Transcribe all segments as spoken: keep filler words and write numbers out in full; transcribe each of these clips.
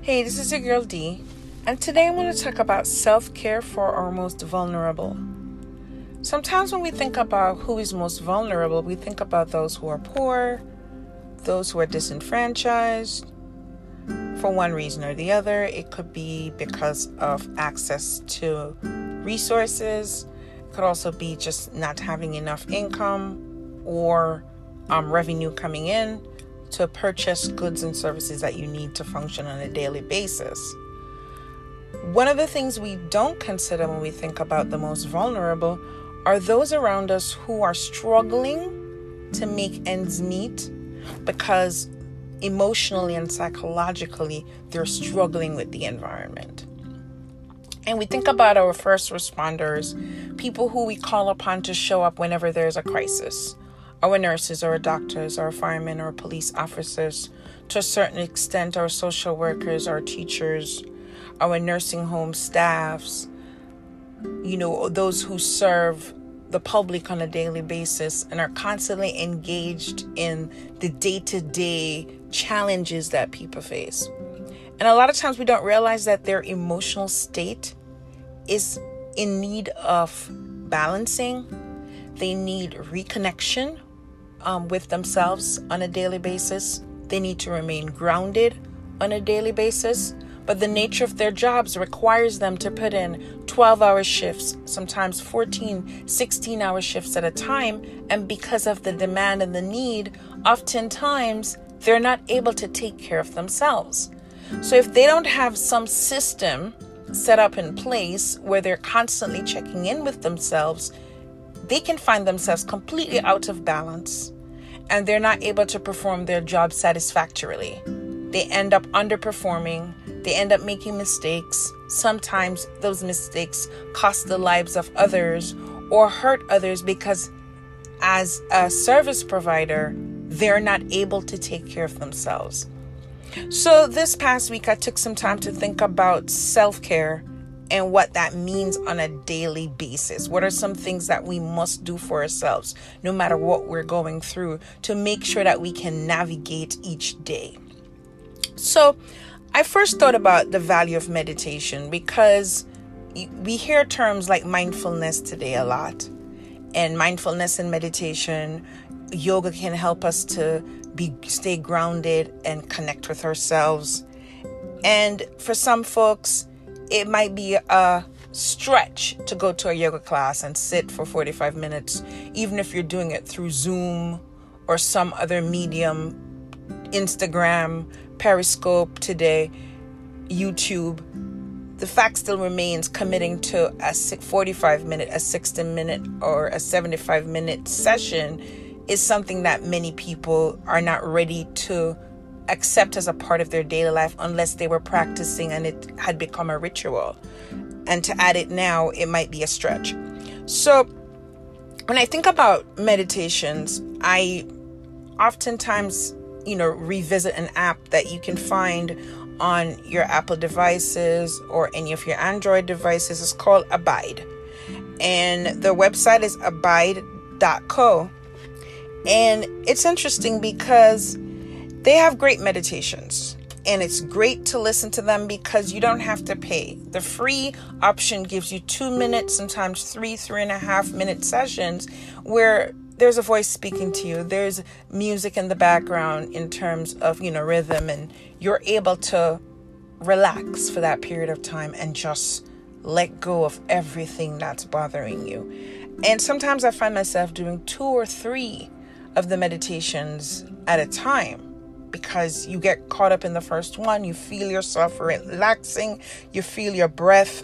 Hey, this is your girl D, and today I want to talk about self-care for our most vulnerable. Sometimes when we think about who is most vulnerable, we think about those who are poor, those who are disenfranchised, for one reason or the other. It could be because of access to resources. It could also be just not having enough income or um, revenue coming in to purchase goods and services that you need to function on a daily basis. One of the things we don't consider when we think about the most vulnerable are those around us who are struggling to make ends meet because emotionally and psychologically they're struggling with the environment. And we think about our first responders, people who we call upon to show up whenever there's a crisis. Our nurses, our doctors, our firemen, our police officers, to a certain extent, our social workers, our teachers, our nursing home staffs, you know, those who serve the public on a daily basis and are constantly engaged in the day-to-day challenges that people face. And a lot of times we don't realize that their emotional state is in need of balancing. They need reconnection Um, with themselves on a daily basis. They need to remain grounded on a daily basis. But the nature of their jobs requires them to put in twelve-hour shifts, sometimes fourteen, sixteen-hour shifts at a time. And because of the demand and the need, oftentimes they're not able to take care of themselves. So if they don't have some system set up in place where they're constantly checking in with themselves, they can find themselves completely out of balance and they're not able to perform their job satisfactorily. They end up underperforming. They end up making mistakes. Sometimes those mistakes cost the lives of others or hurt others because as a service provider, they're not able to take care of themselves. So this past week, I took some time to think about self-care and what that means on a daily basis. What are some things that we must do for ourselves, no matter what we're going through, to make sure that we can navigate each day? So I first thought about the value of meditation because we hear terms like mindfulness today a lot. And mindfulness and meditation, yoga can help us to be stay grounded and connect with ourselves. And for some folks, it might be a stretch to go to a yoga class and sit for forty-five minutes, even if you're doing it through Zoom or some other medium, Instagram, Periscope today, YouTube. The fact still remains committing to a forty-five minute, a sixty minute, or a seventy-five minute session is something that many people are not ready to accept as a part of their daily life unless they were practicing and it had become a ritual. And to add it now, it might be a stretch. So when I think about meditations, I oftentimes, you know, revisit an app that you can find on your Apple devices or any of your Android devices. It's called Abide. And the website is abide dot co. And it's interesting because they have great meditations, and it's great to listen to them because you don't have to pay. The free option gives you two minutes, sometimes three, three and a half minute sessions where there's a voice speaking to you. There's music in the background in terms of, you know, rhythm, and you're able to relax for that period of time and just let go of everything that's bothering you. And sometimes I find myself doing two or three of the meditations at a time, because you get caught up in the first one. You feel yourself relaxing. You feel your breath,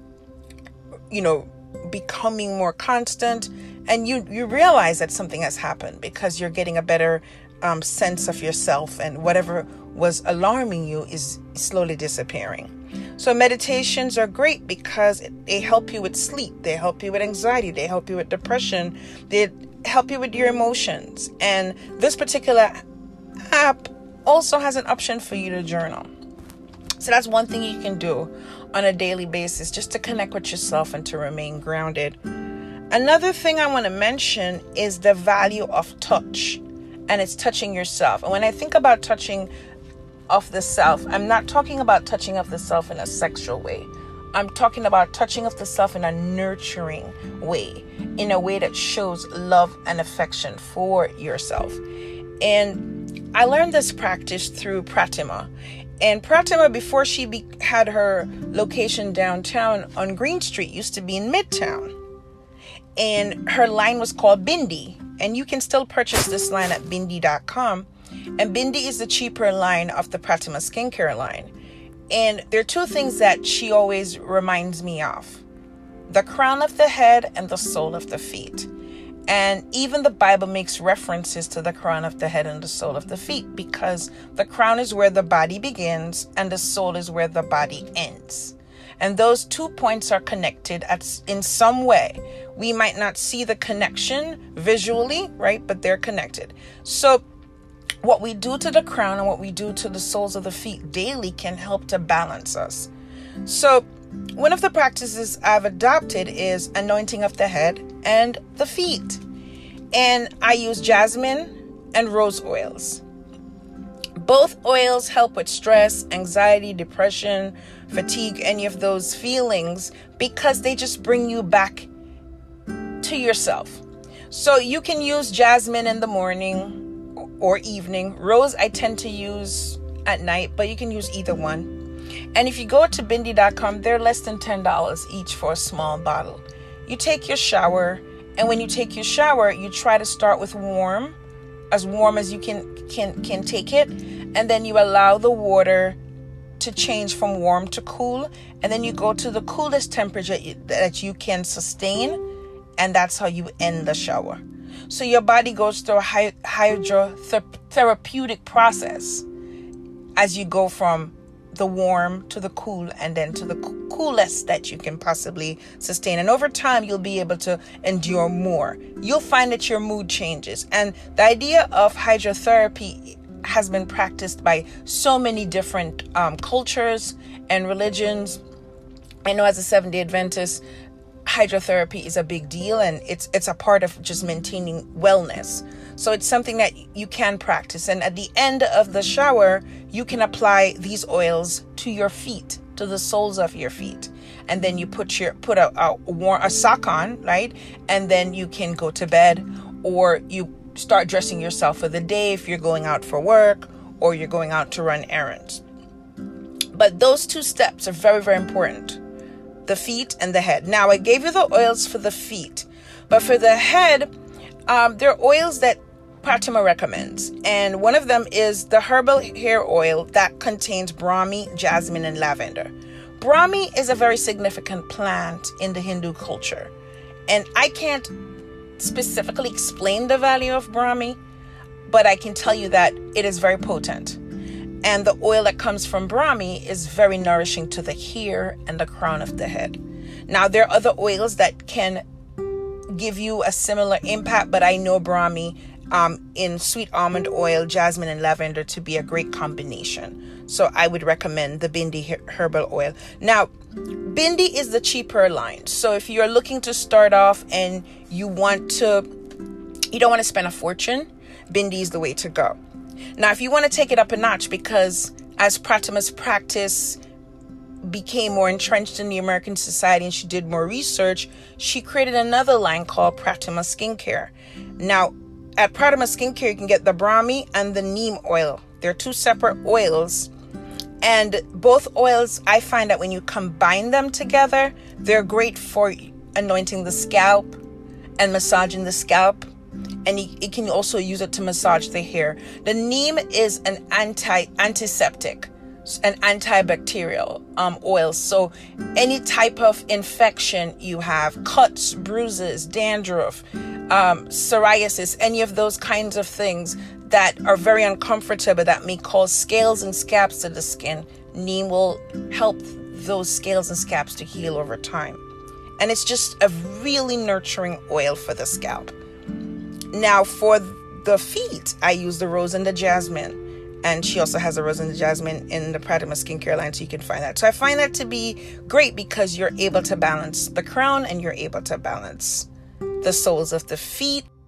you know, becoming more constant. And you, you realize that something has happened because you're getting a better um, sense of yourself, and whatever was alarming you is slowly disappearing. So meditations are great because they help you with sleep. They help you with anxiety. They help you with depression. They help you with your emotions. And this particular app also has an option for you to journal. So that's one thing you can do on a daily basis, just to connect with yourself and to remain grounded. Another thing I want to mention is the value of touch, and it's touching yourself. And when I think about touching of the self. I'm not talking about touching of the self in a sexual way. I'm talking about touching of the self in a nurturing way, in a way that shows love and affection for yourself. And I learned this practice through Pratima. And Pratima, before she be- had her location downtown on Green Street, used to be in Midtown. And her line was called Bindi. And you can still purchase this line at bindi dot com. And Bindi is the cheaper line of the Pratima skincare line. And there are two things that she always reminds me of: the crown of the head and the sole of the feet. And even the Bible makes references to the crown of the head and the sole of the feet, because the crown is where the body begins and the sole is where the body ends. And those two points are connected at, in some way. We might not see the connection visually, right? But they're connected. So what we do to the crown and what we do to the soles of the feet daily can help to balance us. So one of the practices I've adopted is anointing of the head and the feet. And I use jasmine and rose oils. Both oils help with stress, anxiety, depression, fatigue, any of those feelings, because they just bring you back to yourself. So you can use jasmine in the morning or evening. Rose I tend to use at night, but you can use either one. And if you go to bindi dot com, they're less than ten dollars each for a small bottle. You take your shower, and when you take your shower, you try to start with warm, as warm as you can can can take it, and then you allow the water to change from warm to cool, and then you go to the coolest temperature that you can sustain, and that's how you end the shower. So your body goes through a hydrotherapeutic process as you go from the warm to the cool and then to the coolest that you can possibly sustain. And over time, you'll be able to endure more. You'll find that your mood changes. And the idea of hydrotherapy has been practiced by so many different um, cultures and religions. I know as a Seventh-day Adventist, hydrotherapy is a big deal, and it's it's a part of just maintaining wellness. So it's something that you can practice. And at the end of the shower, you can apply these oils to your feet, to the soles of your feet. And then you put your put a a, warm, a sock on, right? And then you can go to bed, or you start dressing yourself for the day if you're going out for work or you're going out to run errands. But those two steps are very, very important. The feet and the head. Now, I gave you the oils for the feet, but for the head, um, there are oils that Pratima recommends, and one of them is the herbal hair oil that contains Brahmi, jasmine, and lavender. Brahmi is a very significant plant in the Hindu culture, and I can't specifically explain the value of Brahmi, but I can tell you that it is very potent. And the oil that comes from Brahmi is very nourishing to the hair and the crown of the head. Now, there are other oils that can give you a similar impact, but I know Brahmi um, in sweet almond oil, jasmine, and lavender to be a great combination. So I would recommend the Bindi herbal oil. Now, Bindi is the cheaper line. So if you're looking to start off and you want to, you don't want to spend a fortune, Bindi is the way to go. Now, if you want to take it up a notch, because as Pratima's practice became more entrenched in the American society and she did more research, she created another line called Pratima Skincare. Now, at Pratima Skincare, you can get the Brahmi and the neem oil. They're two separate oils. And both oils, I find that when you combine them together, they're great for anointing the scalp and massaging the scalp. And you, you can also use it to massage the hair. The neem is an anti antiseptic, an antibacterial um, oil. So any type of infection you have, cuts, bruises, dandruff, um, psoriasis, any of those kinds of things that are very uncomfortable, that may cause scales and scabs to the skin, neem will help those scales and scabs to heal over time. And it's just a really nurturing oil for the scalp. Now, for the feet, I use the rose and the jasmine. And she also has a rose and the jasmine in the Pratima Skincare line, so you can find that. So I find that to be great because you're able to balance the crown and you're able to balance the soles of the feet.